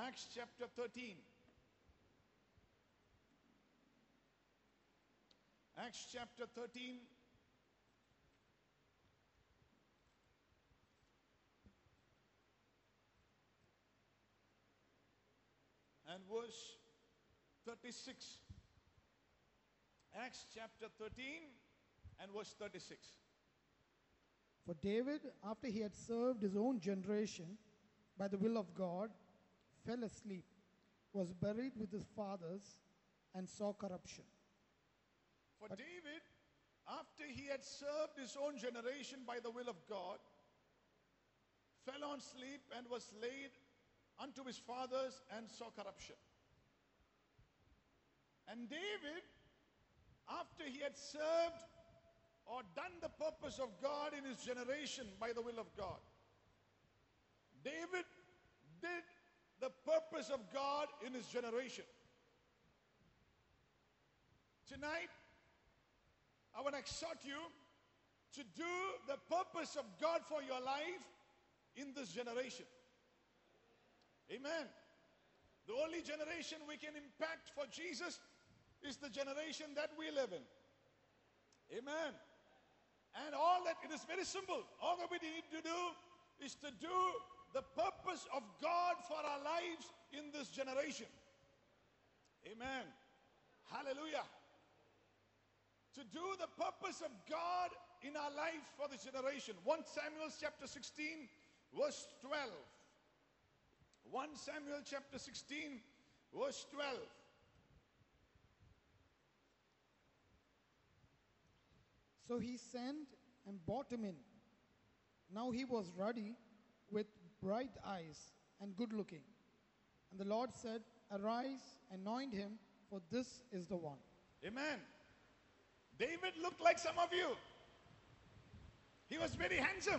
Acts chapter 13. Acts chapter 13. And verse 36. Acts chapter 13 and verse 36. For David, after he had served his own generation by the will of God, fell asleep, was buried with his fathers, and saw corruption. For David, after he had served his own generation by the will of God, fell on sleep and was laid unto his fathers and saw corruption. And David, after he had served or done the purpose of God in his generation by the will of God, David did the purpose of God in his generation. Tonight, I want to exhort you to do the purpose of God for your life in this generation. Amen. The only generation we can impact for Jesus is the generation that we live in. Amen. And all that, it is very simple. All that we need to do is to do the purpose of God for our lives in this generation. Amen. Hallelujah. To do the purpose of God in our life for this generation. 1 Samuel chapter 16 verse 12. 1 Samuel chapter 16 verse 12. So he sent and brought him in. Now he was ruddy, with bright eyes, and good looking. And the Lord said, Arise, anoint him, for this is the one. Amen. David looked like some of you. He was very handsome.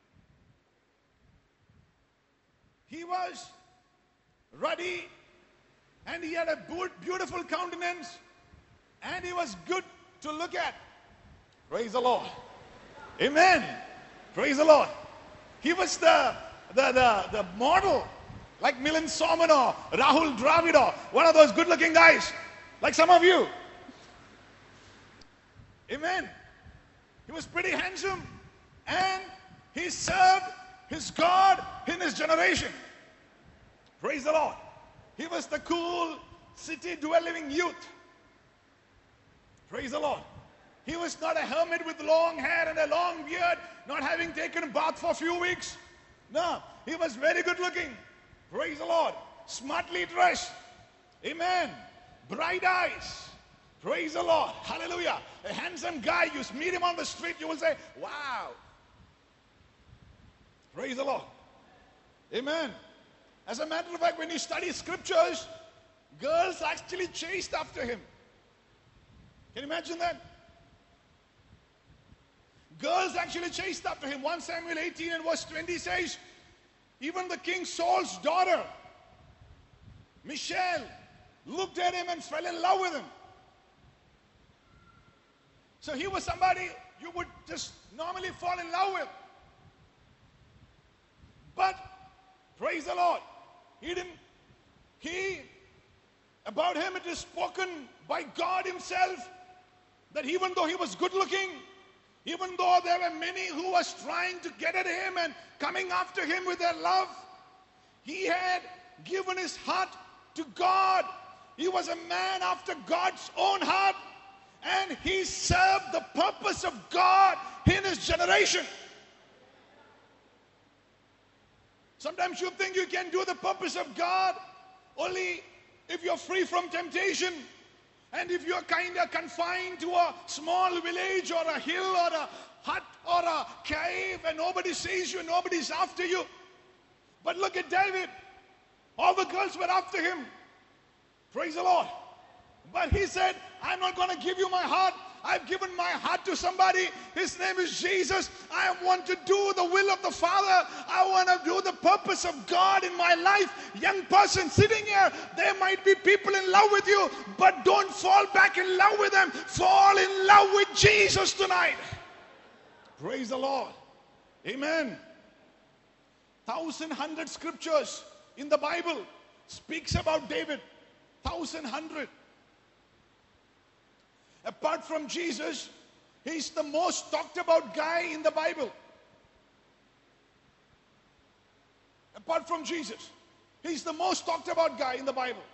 He was ruddy, and he had a beautiful countenance, and he was good to look at. Praise the Lord. Amen. Praise the Lord. He was the model, like Milind Soman or Rahul Dravid, or one of those good-looking guys, like some of you. Amen. He was pretty handsome, and he served his God in his generation. Praise the Lord. He was the cool city-dwelling youth. Praise the Lord. He was not a hermit with long hair and a long beard, not having taken a bath for a few weeks. No, he was very good looking. Praise the Lord. Smartly dressed. Amen. Bright eyes. Praise the Lord. Hallelujah. A handsome guy, you meet him on the street, you will say, wow. Praise the Lord. Amen. As a matter of fact, when you study scriptures, girls actually chased after him. Can you imagine that? Girls actually chased after him. 1 Samuel 18 and verse 20 says, even the king Saul's daughter, Michal, looked at him and fell in love with him. So he was somebody you would just normally fall in love with. But, praise the Lord, about him it is spoken by God himself that even though he was good looking, even though there were many who was trying to get at him and coming after him with their love, he had given his heart to God. He was a man after God's own heart, and he served the purpose of God in his generation. Sometimes you think you can do the purpose of God only if you're free from temptation, and if you're kind of confined to a small village or a hill or a hut or a cave and nobody sees you, nobody's after you. But look at David. All the girls were after him. Praise the Lord. But he said, I'm not going to give you my heart. I've given my heart to somebody. His name is Jesus. I want to do the will of the Father. I want to do the purpose of God in my life. Young person sitting here, there might be people in love with you, but don't fall back in love with them. Fall in love with Jesus tonight. Praise the Lord. Amen. 1,100 scriptures in the Bible speaks about David, 1,100. Apart from Jesus, he's the most talked about guy in the Bible. Apart from Jesus, he's the most talked about guy in the Bible.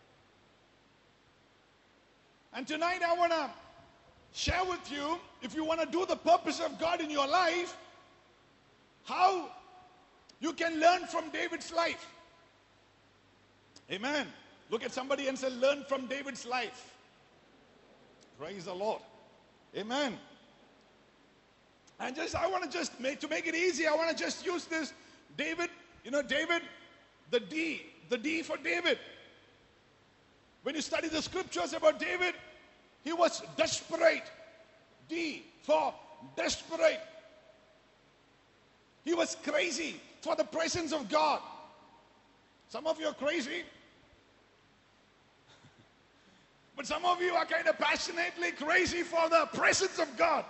And tonight I want to share with you, if you want to do the purpose of God in your life, how you can learn from David's life. Amen. Look at somebody and say, learn from David's life. Praise the Lord. Amen. And I want to make it easy, I want to just use this. David, David, the D for David. When you study the scriptures about David, he was desperate. D for desperate. He was crazy for the presence of God. Some of you are crazy. But some of you are kind of passionately crazy for the presence of God.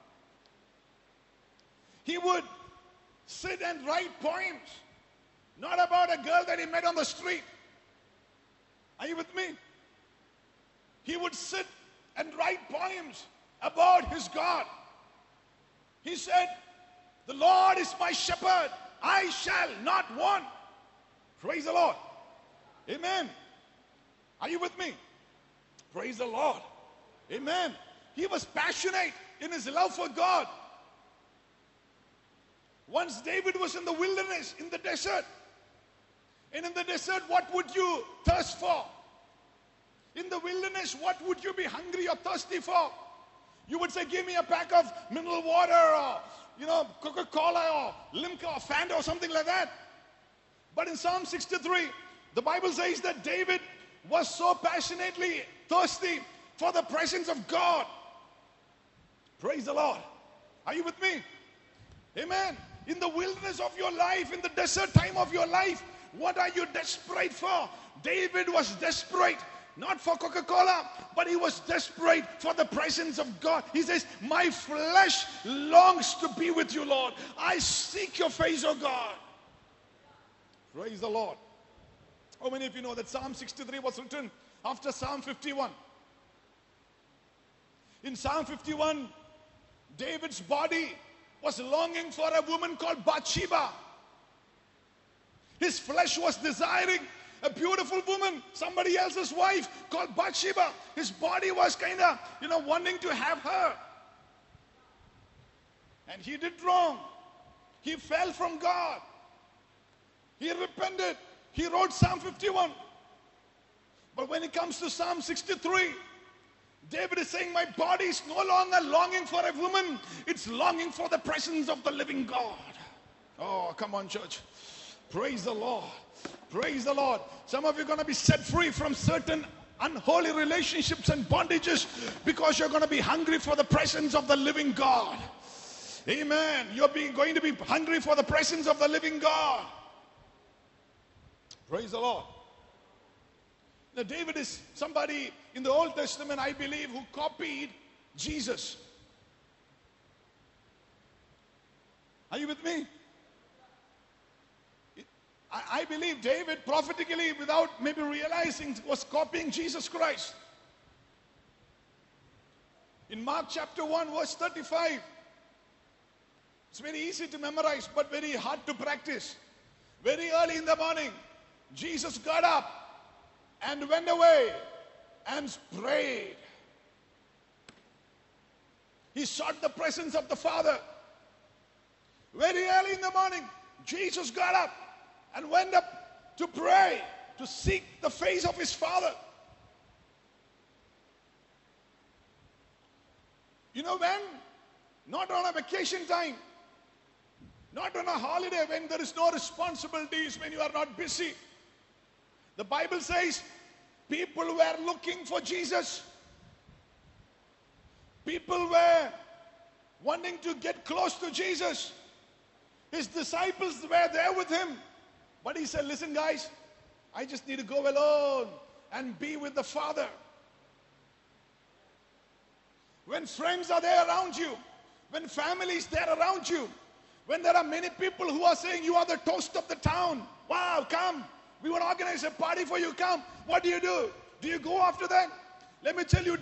He would sit and write poems. Not about a girl that he met on the street. Are you with me? He would sit and write poems about his God. He said, the Lord is my shepherd, I shall not want. Praise the Lord. Amen. Are you with me? Praise the Lord. Amen. He was passionate in his love for God. Once David was in the wilderness, in the desert. And in the desert, what would you thirst for? In the wilderness, what would you be hungry or thirsty for? You would say, give me a pack of mineral water or, Coca-Cola or Limca or Fanta or something like that. But in Psalm 63, the Bible says that David was so passionately thirsty for the presence of God. Praise the Lord. Are you with me? Amen. In the wilderness of your life, in the desert time of your life, what are you desperate for? David was desperate, not for Coca-Cola, but he was desperate for the presence of God. He says, my flesh longs to be with you, Lord. I seek your face, oh God. Praise the Lord. How many of you know that Psalm 63 was written after Psalm 51? In Psalm 51, David's body was longing for a woman called Bathsheba. His flesh was desiring a beautiful woman, somebody else's wife called Bathsheba. His body was kind of, wanting to have her. And he did wrong. He fell from God. He repented. He wrote Psalm 51. But when it comes to Psalm 63, David is saying, my body is no longer longing for a woman. It's longing for the presence of the living God. Oh, come on, church. Praise the Lord. Praise the Lord. Some of you are going to be set free from certain unholy relationships and bondages because you're going to be hungry for the presence of the living God. Amen. You're going to be hungry for the presence of the living God. Praise the Lord. Now, David is somebody in the Old Testament, I believe, who copied Jesus. Are you with me? I believe David prophetically, without maybe realizing, was copying Jesus Christ. In Mark chapter 1 verse 35, it's very easy to memorize but very hard to practice. Very early in the morning, Jesus got up and went away and prayed. He sought the presence of the Father. Very early in the morning, Jesus got up and went up to pray, to seek the face of his Father. You know when? Not on a vacation time, not on a holiday, when there is no responsibilities, when you are not busy. The Bible says people were looking for Jesus. People were wanting to get close to Jesus. His disciples were there with him. But he said, listen guys, I just need to go alone and be with the Father. When friends are there around you, when family is there around you, when there are many people who are saying you are the toast of the town, wow, come, We want to organize a party for you. Come. What do? Do you go after that? Let me tell you,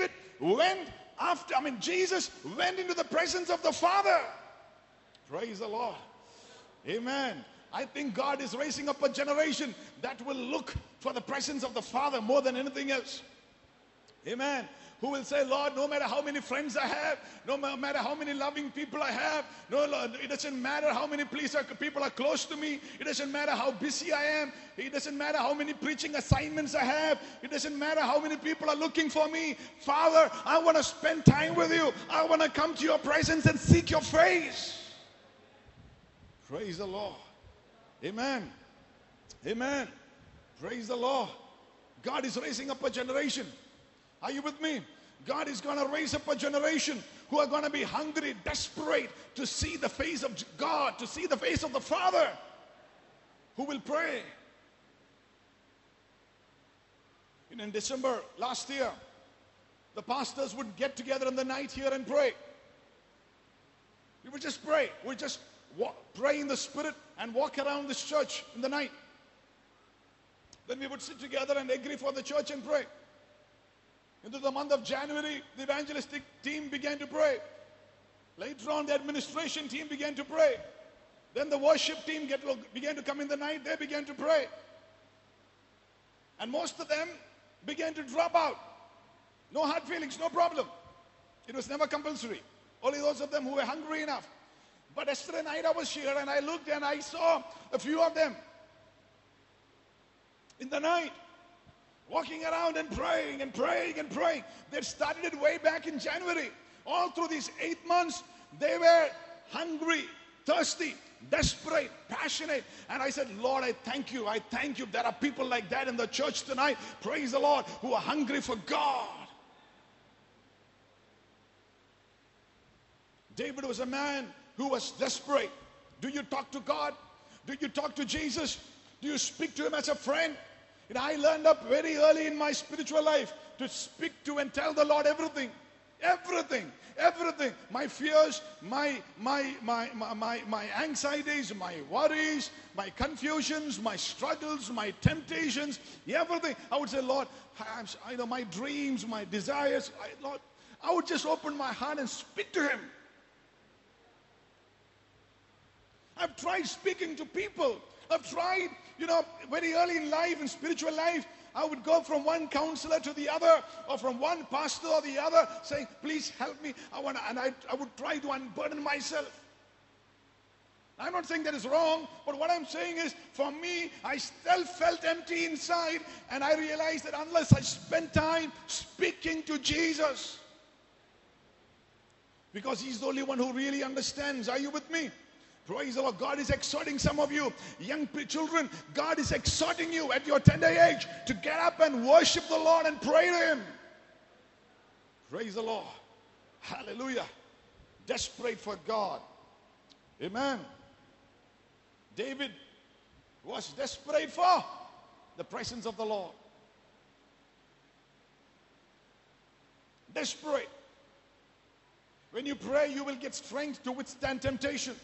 Jesus went into the presence of the Father. Praise the Lord. Amen. I think God is raising up a generation that will look for the presence of the Father more than anything else. Amen. Who will say, Lord, no matter how many friends I have, no matter how many loving people I have, no, Lord, it doesn't matter how many people are close to me. It doesn't matter how busy I am. It doesn't matter how many preaching assignments I have. It doesn't matter how many people are looking for me. Father, I want to spend time with you. I want to come to your presence and seek your face. Praise the Lord. Amen. Amen. Praise the Lord. God is raising up a generation. Are you with me? God is going to raise up a generation who are going to be hungry, desperate to see the face of God, to see the face of the Father, who will pray. In December last year, the pastors would get together in the night here and pray. We would just pray. We would just pray in the Spirit and walk around this church in the night. Then we would sit together and agree for the church and pray. Into the month of January, the evangelistic team began to pray. Later on, the administration team began to pray. Then the worship team began to come in the night. They began to pray. And most of them began to drop out. No hard feelings, no problem. It was never compulsory. Only those of them who were hungry enough. But yesterday night I was here and I looked and I saw a few of them in the night, walking around and praying and praying and praying. They started it way back in January. All through these 8 months, they were hungry, thirsty, desperate, passionate. And I said, Lord, I thank you. I thank you. There are people like that in the church tonight, praise the Lord, who are hungry for God. David was a man who was desperate. Do you talk to God? Do you talk to Jesus? Do you speak to him as a friend? And I learned up very early in my spiritual life to speak to and tell the Lord everything. Everything. Everything. My fears, my anxieties, my worries, my confusions, my struggles, my temptations, everything. I would say, Lord, I know my dreams, my desires. Lord, I would just open my heart and speak to him. I've tried speaking to people. I've tried, very early in life, in spiritual life, I would go from one counselor to the other, or from one pastor or the other, saying, please help me. I would try to unburden myself. I'm not saying that is wrong, but what I'm saying is, for me, I still felt empty inside, and I realized that unless I spend time speaking to Jesus, because he's the only one who really understands. Are you with me? Praise the Lord. God is exhorting some of you, young children. God is exhorting you at your tender age to get up and worship the Lord and pray to him. Praise the Lord. Hallelujah. Desperate for God. Amen. David was desperate for the presence of the Lord. Desperate. When you pray, you will get strength to withstand temptation.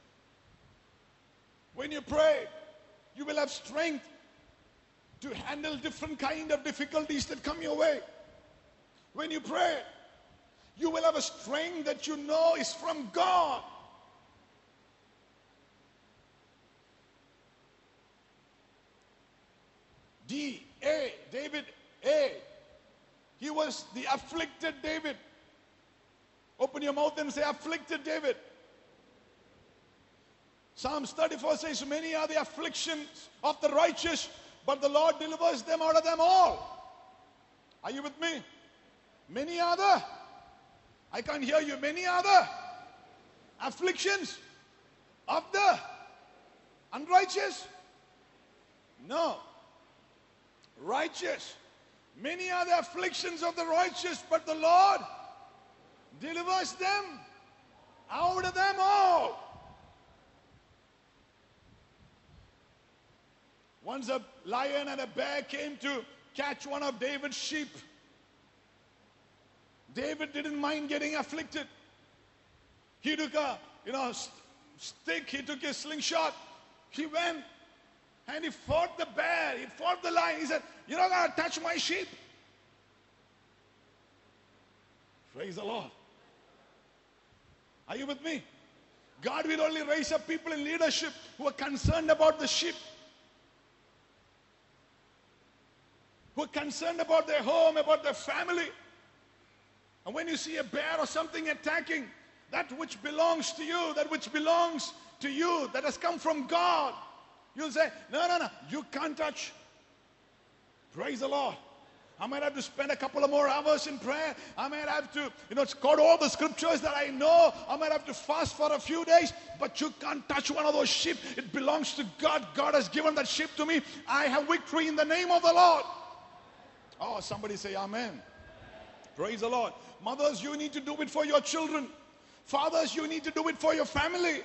When you pray, you will have strength to handle different kind of difficulties that come your way. When you pray, you will have a strength that you know is from God. David, he was the afflicted David. Open your mouth and say, afflicted David. Psalms 34 says, many are the afflictions of the righteous, but the Lord delivers them out of them all. Are you with me? Many other, I can't hear you, many other afflictions of the unrighteous? No. Righteous. Many are the afflictions of the righteous, but the Lord delivers them out of them all. Once a lion and a bear came to catch one of David's sheep. David didn't mind getting afflicted. He took a stick, he took a slingshot. He went And he fought the bear, he fought the lion. He said, "You're not going to touch my sheep." Praise the Lord. Are you with me? God will only raise up people in leadership who are concerned about the sheep, who are concerned about their home, about their family. And when you see a bear or something attacking that which belongs to you, that which belongs to you, that has come from God, you'll say, "No, no, no, you can't touch." Praise the Lord. I might have to spend a couple of more hours in prayer. I might have to, quote all the scriptures that I know. I might have to fast for a few days. But you can't touch one of those sheep. It belongs to God. God has given that sheep to me. I have victory in the name of the Lord. Oh, somebody say amen. Praise the Lord. Mothers, you need to do it for your children. Fathers, you need to do it for your family.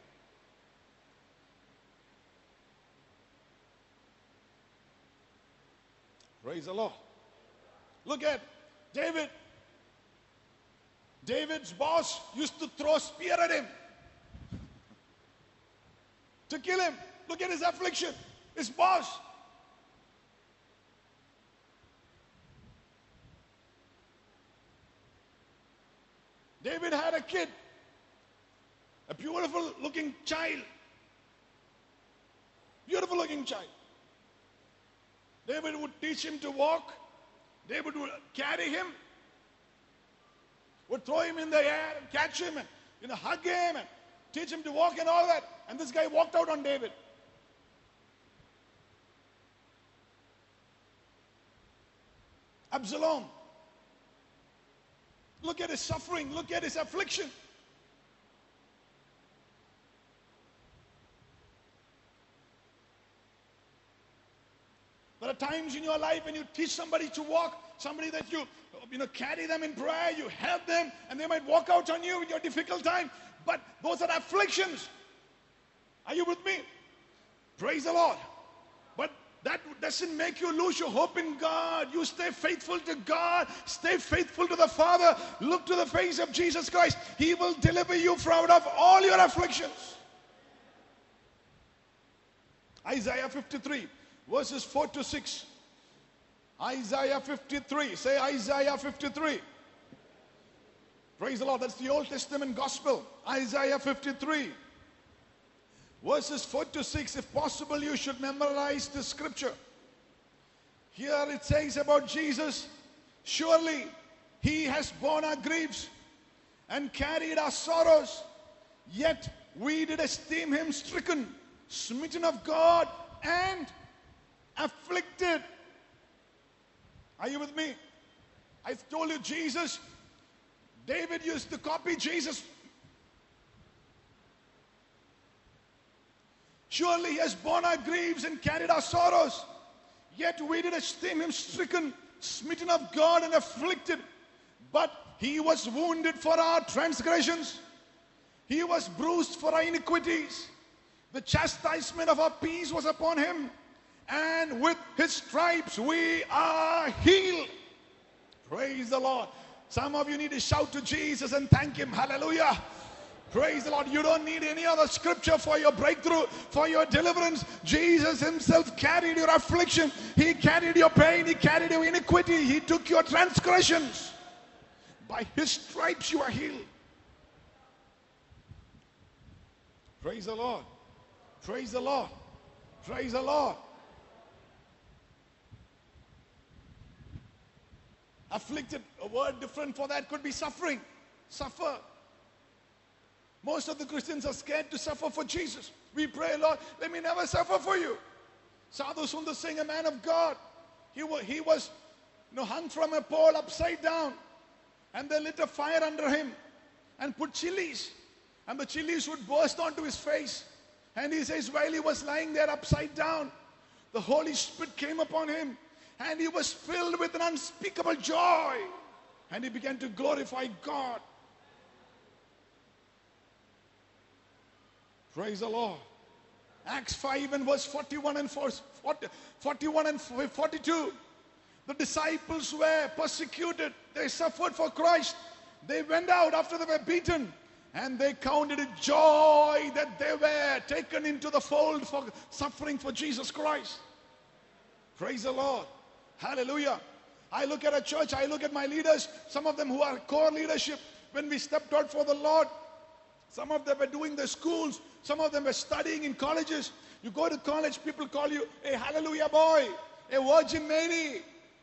Praise the Lord. Look at David. David's boss used to throw a spear at him to kill him. Look at his affliction. His boss. David had a kid, a beautiful looking child. Beautiful looking child. David would teach him to walk. David would carry him, would throw him in the air and catch him and hug him and teach him to walk and all that. And this guy walked out on David. Absalom. Look at his suffering. Look at his affliction. There are times in your life when you teach somebody to walk, somebody that you carry them in prayer, you help them, and they might walk out on you in your difficult time. But those are afflictions. Are you with me? Praise the Lord. But that doesn't make you lose your hope in God. You stay faithful to God. Stay faithful to the Father. Look to the face of Jesus Christ. He will deliver you from out of all your afflictions. Isaiah 53. Verses 4 to 6. Isaiah 53. Say Isaiah 53. Praise the Lord. That's the Old Testament gospel. Isaiah 53. Verses 4 to 6. If possible, you should memorize the scripture. Here it says about Jesus, "Surely he has borne our griefs and carried our sorrows. Yet we did esteem him stricken, smitten of God, and afflicted." Are you with me? I told you Jesus, David used to copy Jesus. "Surely he has borne our griefs and carried our sorrows. Yet we did esteem him stricken, smitten of God, and afflicted. But he was wounded for our transgressions. He was bruised for our iniquities. The chastisement of our peace was upon him. And with his stripes we are healed." Praise the Lord. Some of you need to shout to Jesus and thank him. Hallelujah. Praise the Lord. You don't need any other scripture for your breakthrough, for your deliverance. Jesus himself carried your affliction. He carried your pain. He carried your iniquity. He took your transgressions. By his stripes you are healed. Praise the Lord. Praise the Lord. Praise the Lord. Afflicted, a word different for that could be suffering. Suffer. Most of the Christians are scared to suffer for Jesus. We pray, "Lord, let me never suffer for you." Sadhu Sundar Singh, a man of God, he was hung from a pole upside down, and they lit a fire under him and put chilies, and the chilies would burst onto his face. And he says, while he was lying there upside down, the Holy Spirit came upon him, and he was filled with an unspeakable joy, and he began to glorify God. Praise the Lord. Acts 5 and verse 41 and 42. The disciples were persecuted. They suffered for Christ. They went out after they were beaten. And they counted it joy that they were taken into the fold for suffering for Jesus Christ. Praise the Lord. Hallelujah. I look at a church, I look at my leaders, some of them who are core leadership. When we stepped out for the Lord, some of them were doing the schools, some of them were studying in colleges. You go to college, people call you a hallelujah boy, a Virgin Mary.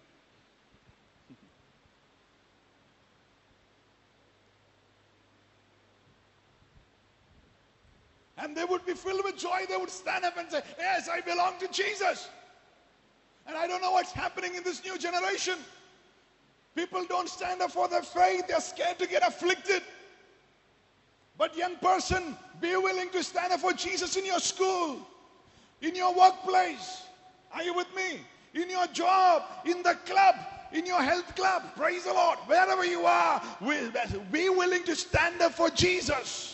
And they would be filled with joy. They would stand up and say, yes, I belong to Jesus. And I don't know what's happening in this new generation. People don't stand up for their faith. They're scared to get afflicted. But young person, be willing to stand up for Jesus in your school, in your workplace. Are you with me? In your job, in the club, in your health club. Praise the Lord. Wherever you are, be willing to stand up for Jesus.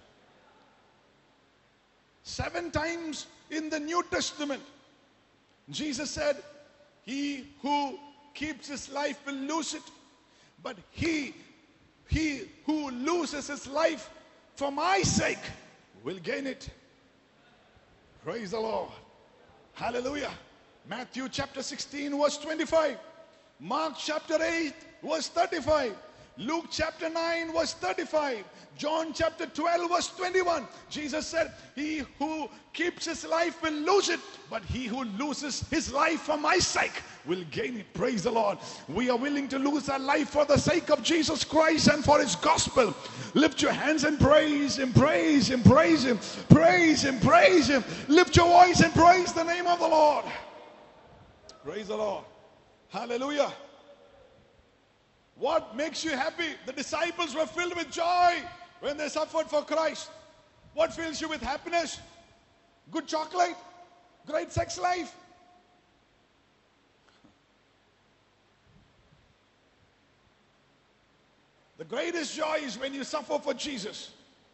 7 times in the New Testament, Jesus said, he who keeps his life will lose it, but he who loses his life for my sake will gain it. Praise the Lord. Hallelujah. Matthew chapter 16 verse 25. Mark chapter 8 verse 35. Luke chapter 9 verse 35. John chapter 12 verse 21. Jesus said, he who keeps his life will lose it, but he who loses his life for my sake will gain it. Praise the Lord. We are willing to lose our life for the sake of Jesus Christ and for his gospel. Lift your hands and praise him, praise him, praise him, praise him, praise him. Lift your voice and praise the name of the Lord. Praise the Lord. Hallelujah. What makes you happy? The disciples were filled with joy when they suffered for Christ. What fills you with happiness? Good chocolate? Great sex life? The greatest joy is when you suffer for Jesus.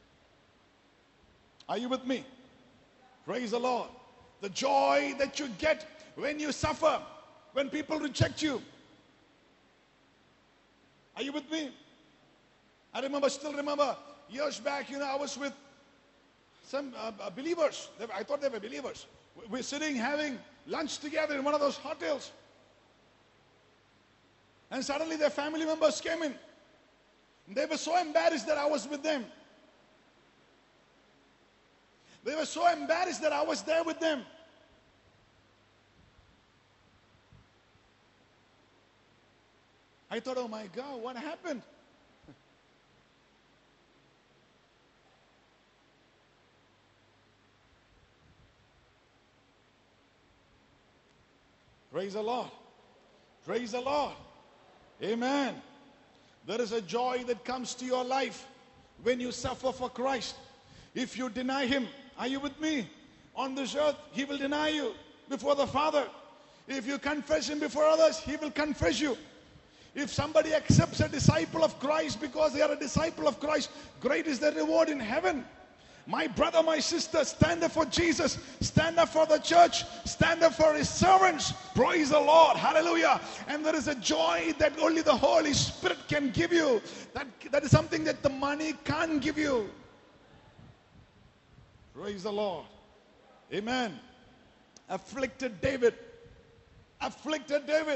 Are you with me? Praise the Lord. The joy that you get when you suffer, when people reject you. Are you with me? I still remember years back, I was with some believers. I thought they were believers. We're sitting having lunch together in one of those hotels. And suddenly their family members came in. They were so embarrassed that I was with them. They were so embarrassed that I was there with them. I thought, oh my God, what happened? Praise the Lord. Praise the Lord. Amen. There is a joy that comes to your life when you suffer for Christ. If you deny him, are you with me? On this earth, he will deny you before the Father. If you confess him before others, he will confess you. If somebody accepts a disciple of Christ because they are a disciple of Christ, great is their reward in heaven. My brother, my sister, stand up for Jesus. Stand up for the church. Stand up for his servants. Praise the Lord. Hallelujah. And there is a joy that only the Holy Spirit can give you. That is something that the money can't give you. Praise the Lord. Amen. Afflicted David. Afflicted David.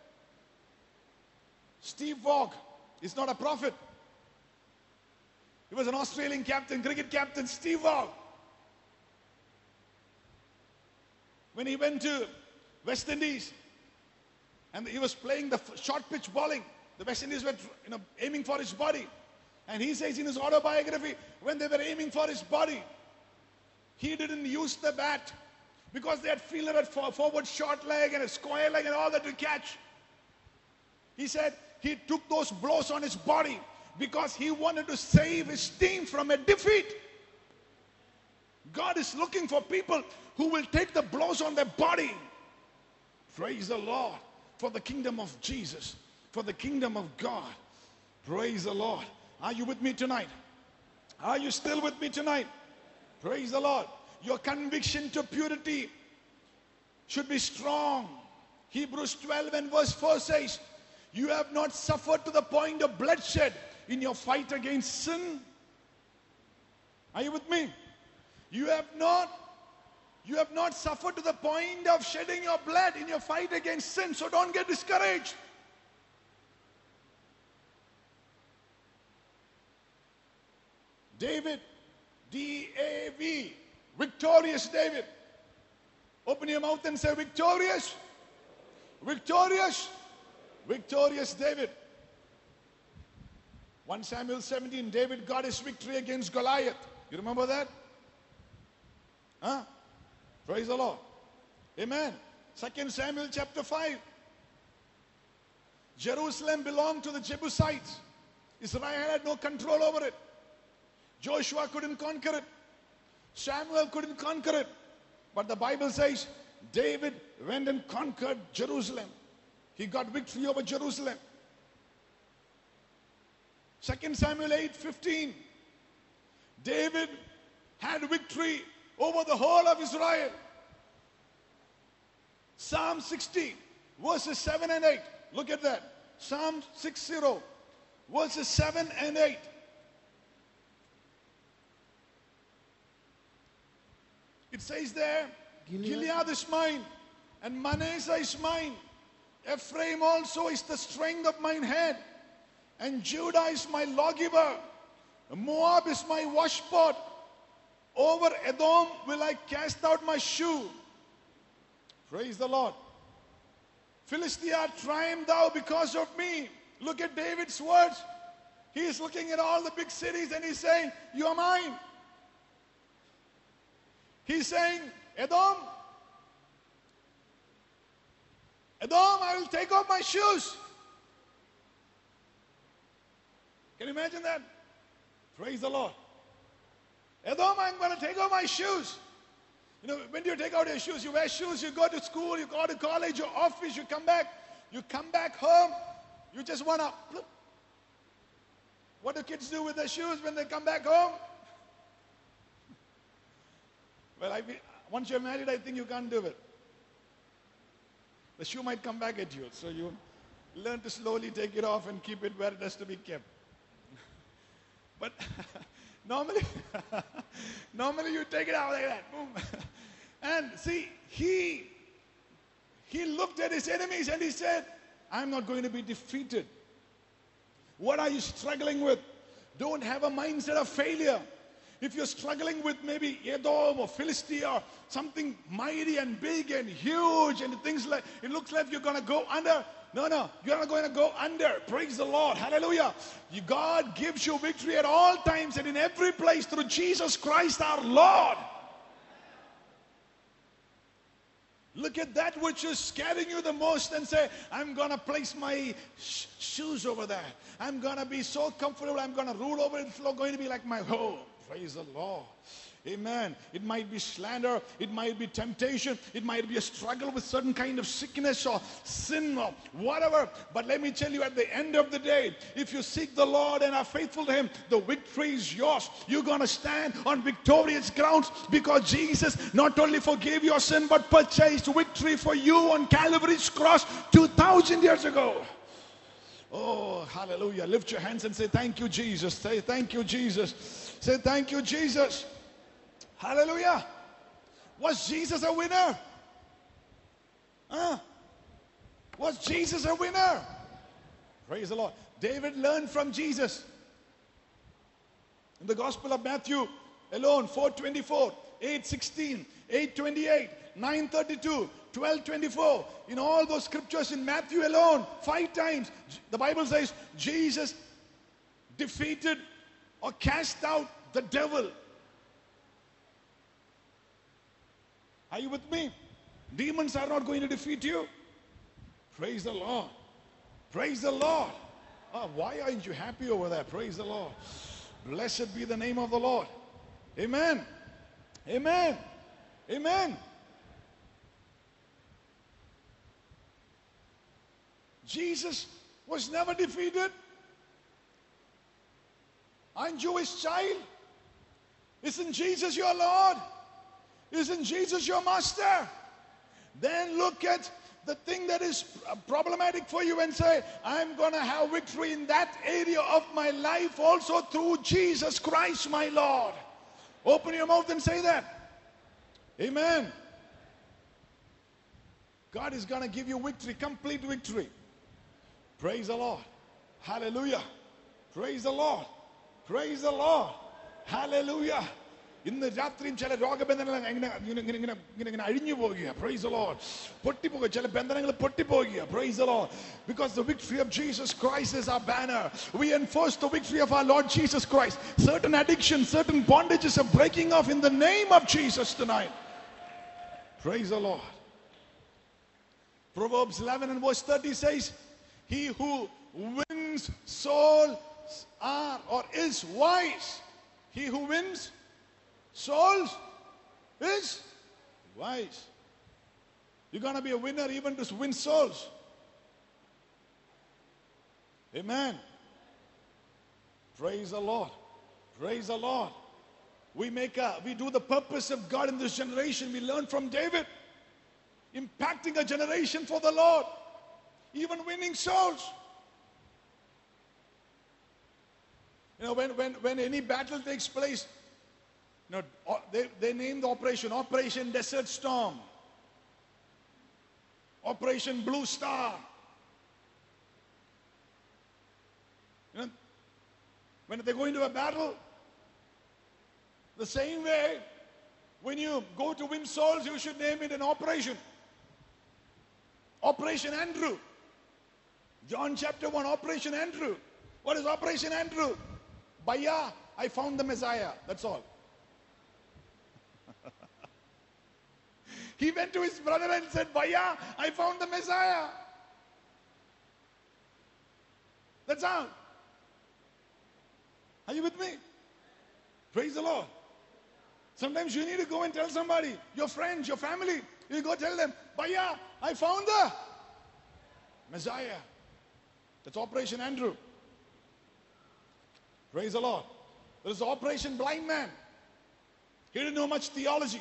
Steve Waugh is not a prophet. He was an Australian captain, cricket captain, Steve Waugh. When he went to West Indies and he was playing the short pitch bowling, the West Indies were aiming for his body. And he says in his autobiography, when they were aiming for his body, he didn't use the bat because they had fielded a forward short leg and a square leg and all that to catch. He said he took those blows on his body because he wanted to save his team from a defeat. God is looking for people who will take the blows on their body. Praise the Lord. For the kingdom of Jesus. For the kingdom of God. Praise the Lord. Are you with me tonight? Are you still with me tonight? Praise the Lord. Your conviction to purity should be strong. Hebrews 12 and verse 4 says, you have not suffered to the point of bloodshed in your fight against sin. Are you with me? You have not suffered to the point of shedding your blood in your fight against sin. So don't get discouraged. David, D-A-V, victorious David. Open your mouth and say victorious, victorious, victorious David. 1 Samuel 17, David got his victory against Goliath. You remember that? Huh? Praise the Lord. Amen. 2 Samuel chapter 5. Jerusalem belonged to the Jebusites. Israel had no control over it. Joshua couldn't conquer it. Samuel couldn't conquer it. But the Bible says David went and conquered Jerusalem. He got victory over Jerusalem. 2 Samuel 8:15. David had victory over the whole of Israel. Psalm 60 verses 7 and 8. Look at that. Psalm 60 verses 7 and 8. It says there, Gilead is mine, and Manasseh is mine. Ephraim also is the strength of mine head, and Judah is my lawgiver. Moab is my washpot. Over Edom will I cast out my shoe. Praise the Lord. Philistia, triumph thou because of me. Look at David's words. He is looking at all the big cities and he's saying, you are mine. He's saying, Edom, I will take off my shoes. Can you imagine that? Praise the Lord. Edom, I'm going to take off my shoes. You know, when do you take out your shoes? You wear shoes, you go to school, you go to college, your office, you come back home, you just want to, what do kids do with their shoes when they come back home? Well, once you're married, I think you can't do it. The shoe might come back at you, so you learn to slowly take it off and keep it where it has to be kept. But normally you take it out like that, boom. And see, he looked at his enemies and he said, I'm not going to be defeated. What are you struggling with? Don't have a mindset of failure. If you're struggling with maybe Edom or Philistia or something mighty and big and huge and things like, it looks like you're going to go under. No, you're not going to go under. Praise the Lord. Hallelujah. God gives you victory at all times and in every place through Jesus Christ our Lord. Look at that which is scaring you the most and say, I'm going to place my shoes over there. I'm going to be so comfortable. I'm going to rule over it. It's going to be like my home. Praise the Lord. Amen. It might be slander. It might be temptation. It might be a struggle with certain kind of sickness or sin or whatever. But let me tell you, at the end of the day, if you seek the Lord and are faithful to Him, the victory is yours. You're going to stand on victorious grounds because Jesus not only forgave your sin but purchased victory for you on Calvary's cross 2,000 years ago. Oh, hallelujah. Lift your hands and say, thank you, Jesus. Say, thank you, Jesus. Say, thank you, Jesus. Hallelujah. Was Jesus a winner? Was Jesus a winner? Praise the Lord. David learned from Jesus. In the Gospel of Matthew alone, 4:24, 8:16, 8:28, 9:32, 12:24. In all those scriptures in Matthew alone, 5 times, the Bible says Jesus defeated or cast out the devil. Are you with me? Demons are not going to defeat you. Praise the Lord. Praise the Lord. Oh, why aren't you happy over there? Praise the Lord. Blessed be the name of the Lord. Amen. Amen. Amen. Jesus was never defeated. Aren't you His child? Isn't Jesus your Lord? Isn't Jesus your master? Then look at the thing that is problematic for you and say, I'm going to have victory in that area of my life also through Jesus Christ my Lord. Open your mouth and say that. Amen. God is going to give you victory, complete victory. Praise the Lord. Hallelujah. Praise the Lord. Praise the Lord. Hallelujah. ഇന്ന് രാത്രിയും ചില രോഗബന്ധനങ്ങൾ ഇങ്ങനെ അഴിഞ്ഞു പോകുക. Praise the Lord. പൊട്ടിപ്പോകുക. ചില ബന്ധനങ്ങൾ പൊട്ടിപ്പോകുക. Praise the Lord. Because the victory of Jesus Christ is our banner. We enforce the victory of our Lord Jesus Christ. Certain addictions, certain bondages are breaking off in the name of Jesus tonight. Praise the Lord. Proverbs 11 and verse 30 says, he who wins souls is wise. He who wins souls is wise. You're going to be a winner even to win souls. Amen. Praise the Lord. Praise the Lord. We do the purpose of God in this generation. We learn from David. Impacting a generation for the Lord. Even winning souls. You know, when any battle takes place, you know, they name the Operation Desert Storm, Operation Blue Star. You know, when they go into a battle, the same way, when you go to win souls, you should name it an operation. Operation Andrew. John chapter 1, Operation Andrew. What is Operation Andrew? Baya, I found the Messiah. That's all. He went to his brother and said, Baya, I found the Messiah. That's all. Are you with me? Praise the Lord. Sometimes you need to go and tell somebody, your friends, your family. You go tell them, Baya, I found the Messiah. That's Operation Andrew. Praise the Lord. There is Operation Blind Man. He didn't know much theology.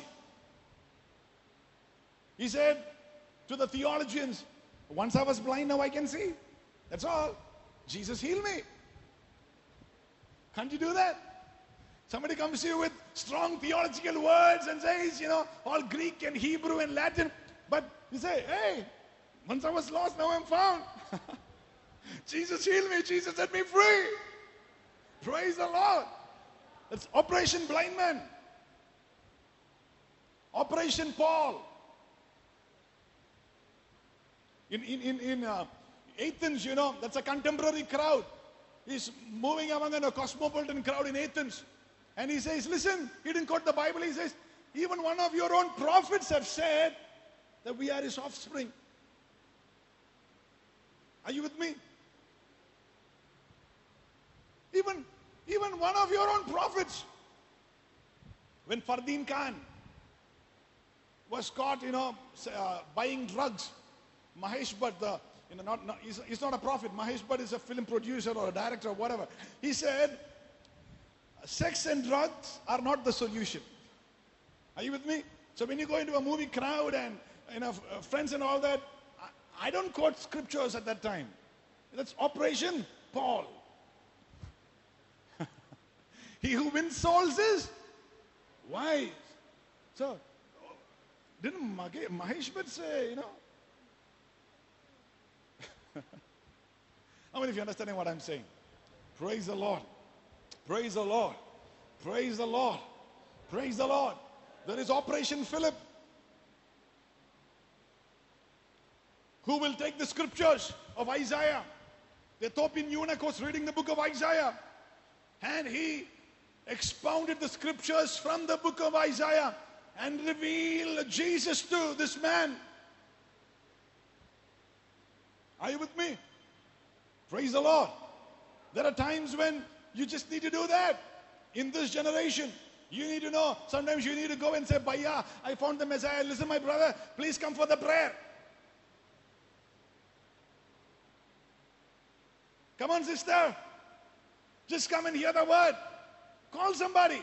He said to the theologians, once I was blind, now I can see. That's all. Jesus healed me. Can't you do that? Somebody comes to you with strong theological words and says, you know, all Greek and Hebrew and Latin. But you say, hey, once I was lost, now I'm found. Jesus healed me. Jesus set me free. Praise the Lord. That's Operation Blind Man. Operation Paul. In Athens, you know, that's a contemporary crowd. He's moving among a cosmopolitan crowd in Athens. And he says, listen, he didn't quote the Bible. He says, even one of your own prophets have said that we are his offspring. Are you with me? Even one of your own prophets. When Fardeen Khan was caught, you know, buying drugs, Mahesh Bhatt, he's not a prophet. Mahesh Bhatt is a film producer or a director or whatever. He said, sex and drugs are not the solution. Are you with me? So when you go into a movie crowd and, you know, friends and all that, I don't quote scriptures at that time. That's Operation Paul. He who wins souls is wise. So, didn't Mahesh Bhatt say, you know? How many of you understanding what I'm saying? Praise the Lord. Praise the Lord. Praise the Lord. Praise the Lord. There is Operation Philip. Who will take the scriptures of Isaiah? The Ethiopian eunuch was reading the book of Isaiah. And he expounded the scriptures from the book of Isaiah and revealed Jesus to this man. Are you with me? Praise the Lord. There are times when you just need to do that. In this generation, you need to know. Sometimes you need to go and say, Baya, I found the Messiah. Listen, my brother, please come for the prayer. Come on, sister. Just come and hear the word. Call somebody.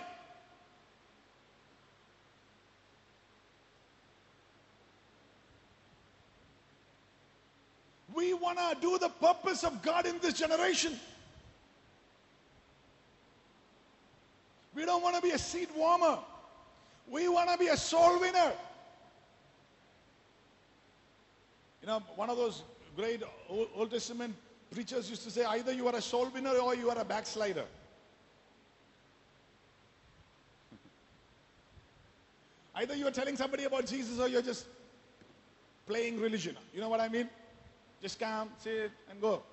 We want to do the purpose of God in this generation. We don't want to be a seat warmer. We want to be a soul winner. You know, one of those great Old Testament preachers used to say, either you are a soul winner or you are a backslider. Either you are telling somebody about Jesus or you're just playing religion. You know what I mean? Just come, sit, and go.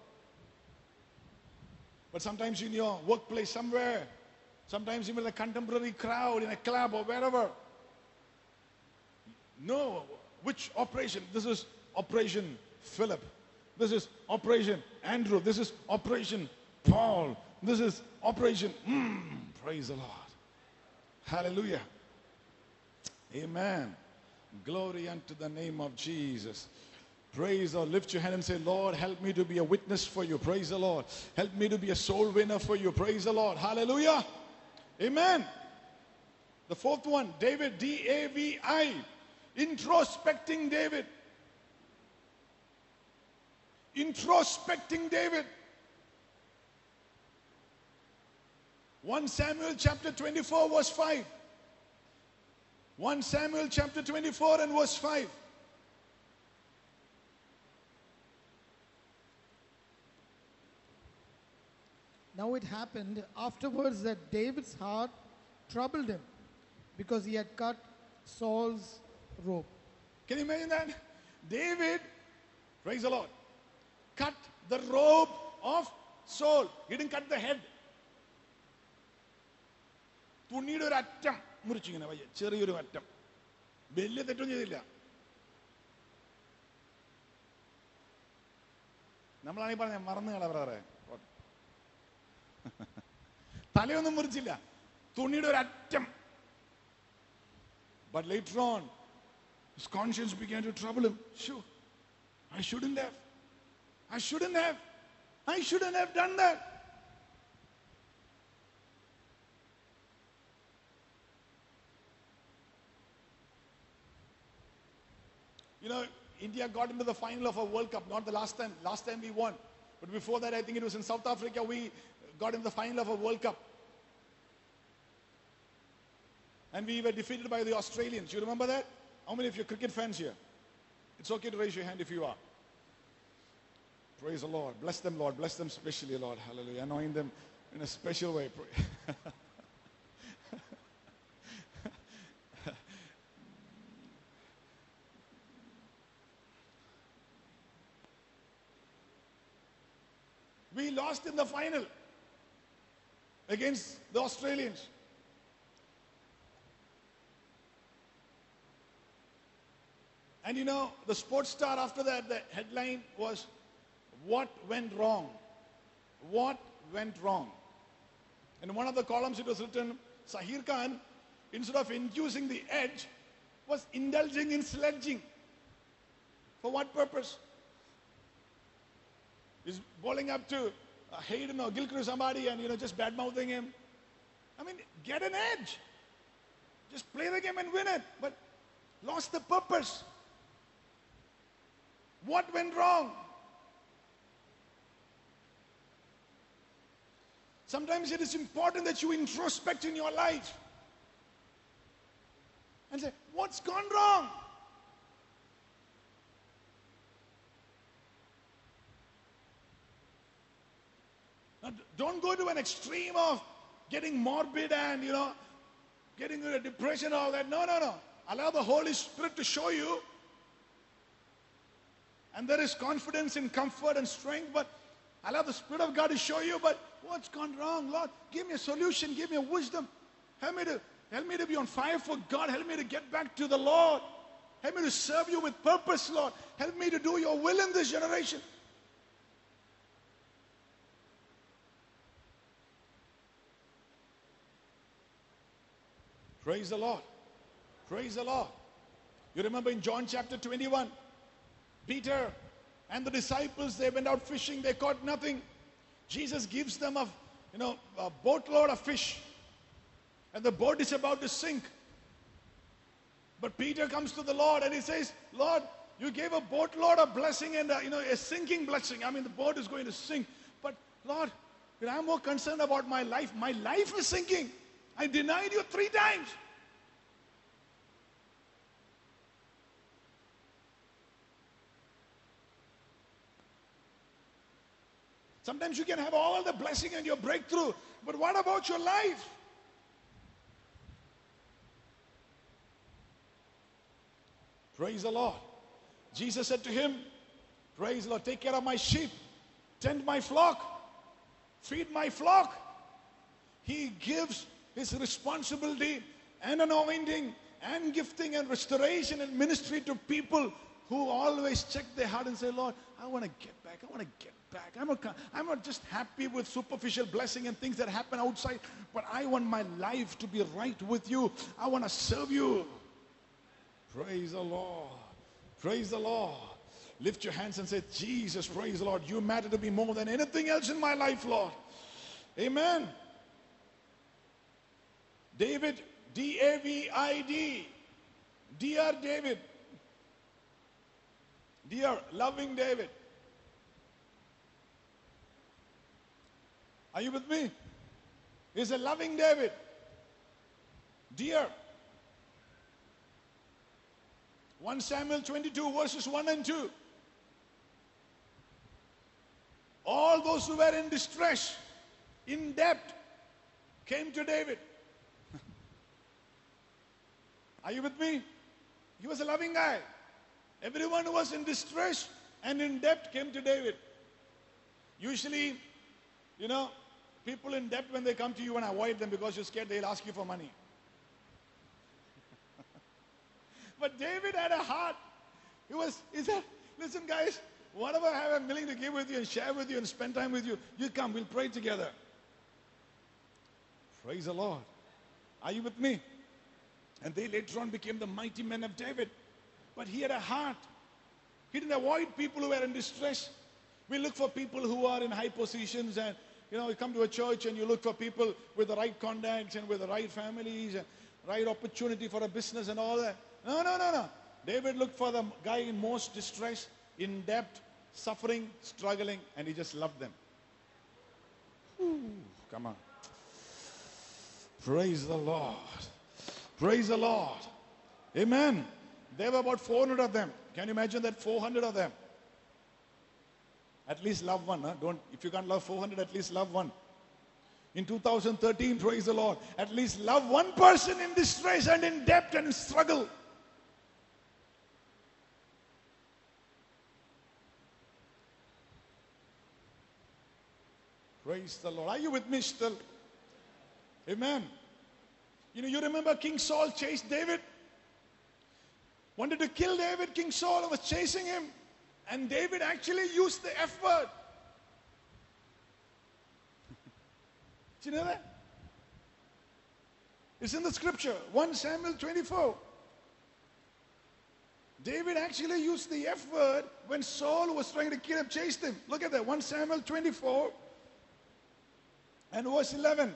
But sometimes in your workplace somewhere, sometimes even in a contemporary crowd, in a club or wherever. No, which operation? This is Operation Philip. This is Operation Andrew. This is Operation Paul. This is Operation, praise the Lord. Hallelujah. Amen. Glory unto the name of Jesus. Praise the Lord. Lift your hand and say, Lord, help me to be a witness for you. Praise the Lord. Help me to be a soul winner for you. Praise the Lord. Hallelujah. Amen. The fourth one, David, D-A-V-I. Introspecting David. Introspecting David. 1 Samuel chapter 24 verse 5. 1 Samuel chapter 24 and verse 5. Now it happened afterwards that David's heart troubled him because he had cut Saul's robe. Can you imagine that? David, praise the Lord, cut the robe of Saul. He didn't cut the head. തുണിയുടെ ഒരു അറ്റം മുറിച്ചിങ്ങനെ വയ്യ, ചെറിയൊരു അറ്റം. വലിയ തെറ്റൊന്നും ചെയ്തില്ല. നമ്മളാണെങ്കിൽ പറഞ്ഞ മറന്നു കള ബ്രദറെ. തലയൊന്നും മുറിച്ചില്ല, തുണിയുടെ ഒരു അറ്റം. But later on, his conscience began to trouble him. Sure, I shouldn't have. I shouldn't have done that. You know, India got into the final of a World Cup, not the last time. Last time we won. But before that, I think it was in South Africa, we got in the final of a World Cup. And we were defeated by the Australians. You remember that? How many of you are cricket fans here? It's okay to raise your hand if you are. Praise the Lord. Bless them, Lord. Bless them specially, Lord. Hallelujah. Anoint them in a special way. We lost in the final against the Australians. And you know, the Sports Star after that, the headline was, "What went wrong?" What went wrong? In one of the columns it was written, Sahir Khan, instead of inducing the edge, was indulging in sledging. For what purpose? He's bowling up to Hayden or Gilchrist or somebody and, you know, just bad-mouthing him. I mean, get an edge. Just play the game and win it. But lost the purpose. What went wrong? Sometimes it is important that you introspect in your life and say, what's gone wrong? Now, don't go to an extreme of getting morbid and, you know, getting into a depression and all that. No. Allow the Holy Spirit to show you. And there is confidence in comfort and strength, but allow the Spirit of God to show you, but what's gone wrong? Lord, give me a solution, give me a wisdom. Help me to be on fire for God. Help me to get back to the Lord. Help me to serve you with purpose, Lord. Help me to do your will in this generation. Praise the Lord. Praise the Lord. You remember in John chapter 21, Peter and the disciples, they went out fishing, they caught nothing. Jesus gives them a boatload of fish. And the boat is about to sink. But Peter comes to the Lord and he says, Lord, you gave a boatload of blessing and a sinking blessing. I mean, the boat is going to sink. But Lord, I'm more concerned about my life. My life is sinking. I denied you 3 times. Sometimes you can have all the blessing and your breakthrough, but what about your life? Praise the Lord. Jesus said to him, praise the Lord, take care of my sheep, tend my flock, feed my flock. He gives his responsibility and anointing and gifting and restoration and ministry to people who always check their heart and say, Lord, I want to get back. I want to get back. I'm not just happy with superficial blessing and things that happen outside, but I want my life to be right with you. I want to serve you. Praise the Lord. Praise the Lord. Lift your hands and say, Jesus, praise the Lord. You matter to me more than anything else in my life, Lord. Amen. David, D-A-V-I-D. Dear David. Dear, loving David. Are you with me? He's a loving David. Dear. 1 Samuel 22 verses 1 and 2. All those who were in distress, in debt, came to David. Are you with me? He was a loving guy. Everyone who was in distress and in debt came to David. Usually, you know, people in debt, when they come to you, and avoid them because you're scared they'll ask you for money. But David had a heart. He said, listen guys, whatever I have, I'm willing to give with you and share with you and spend time with you. You come, we'll pray together. Praise the Lord. Are you with me? And they later on became the mighty men of David. But he had a heart. He didn't avoid people who were in distress. We look for people who are in high positions, and you come to a church and you look for people with the right contacts and with the right families and right opportunity for a business and all that. No. David looked for the guy in most distress, in debt, suffering, struggling, and he just loved them. Ooh, come on. Praise the Lord. Praise the Lord. Amen. There were about 400 of them. Can you imagine that? 400 of them. At least love one. Huh? If you can't love 400, at least love one. In 2013, praise the Lord, at least love one person in distress and in debt and struggle. Praise the Lord. Are you with me still? Amen. You remember King Saul chased David? Wanted to kill David. King Saul was chasing him. And David actually used the F word. Do you know that? It's in the scripture. 1 Samuel 24. David actually used the F word when Saul was trying to kill him, chased him. Look at that. 1 Samuel 24 and verse 11.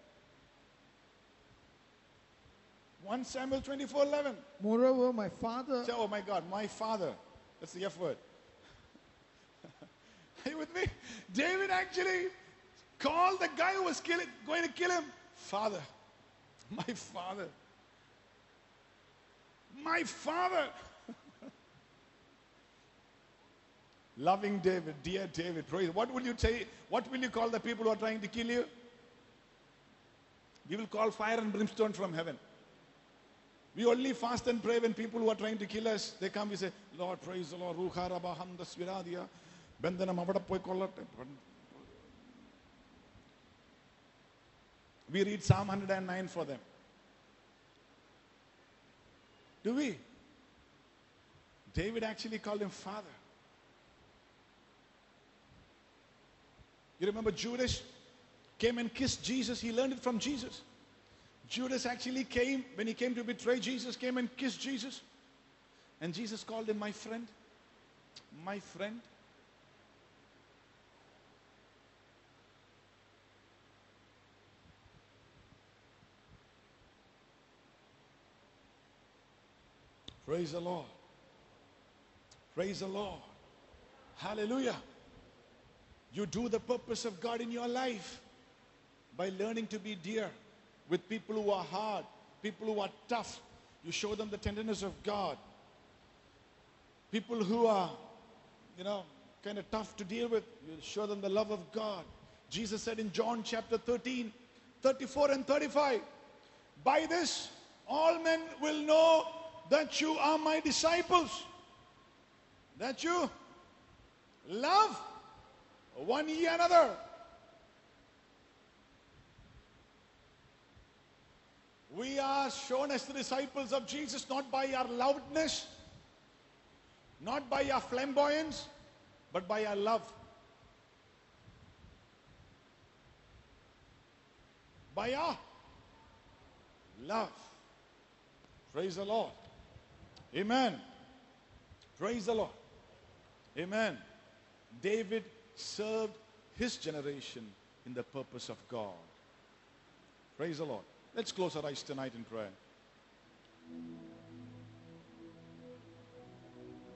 1 Samuel 24:11. Moreover, my father. Oh my God, my father. That's the F word. Are you with me? David actually called the guy who was going to kill him, Father. My father. My father. Loving David, dear David. Praise. What will you say? What will you call the people who are trying to kill you? We will call fire and brimstone from heaven. We only fast and pray when people who are trying to kill us, they come, we say, Lord, praise the Lord. We read Psalm 109 for them. Do we? David actually called him Father. You remember Judas came and kissed Jesus. He learned it from Jesus. Judas actually came, when he came to betray Jesus, came and kissed Jesus. And Jesus called him my friend. My friend. Praise the Lord. Praise the Lord. Hallelujah. You do the purpose of God in your life by learning to be dear, with people who are hard, people who are tough. You show them the tenderness of God. People who are, kind of tough to deal with, you show them the love of God. Jesus said in John chapter 13, 34 and 35, by this all men will know that you are my disciples, that you love one ye another. We are shown as the disciples of Jesus not by our loudness, not by our flamboyance, but by our love. By our love. Praise the Lord. Amen. Praise the Lord. Amen. David served his generation in the purpose of God. Praise the Lord. Let's close our eyes tonight in prayer.